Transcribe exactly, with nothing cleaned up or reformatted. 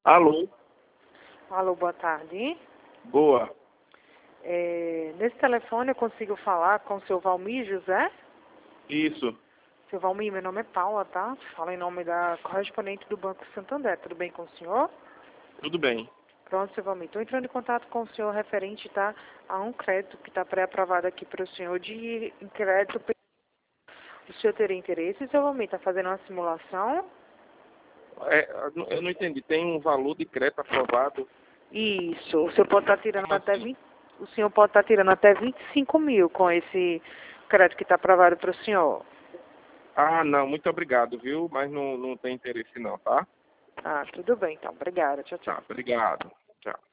Alô? Alô, boa tarde. Boa. É, nesse telefone eu consigo falar com o seu Valmir José? Isso. Seu Valmir, meu nome é Paula, tá? Falo em nome da correspondente do Banco Santander. Tudo bem com o senhor? Tudo bem. Pronto, seu Valmir. Estou entrando em contato com o senhor referente, tá, a um crédito que está pré-aprovado aqui para o senhor de crédito. O senhor teria interesse, seu Valmir? Está fazendo uma simulação? É, eu não entendi. Tem um valor de crédito aprovado? Isso. O senhor pode estar tirando Como até assim? vinte. O senhor pode estar tirando até vinte e cinco mil com esse crédito que está aprovado para o senhor. Ah, não. Muito obrigado, viu? Mas não, não tem interesse não, tá? Ah, tudo bem, então. Obrigada. Tchau, tchau. Tá, obrigado. Tchau.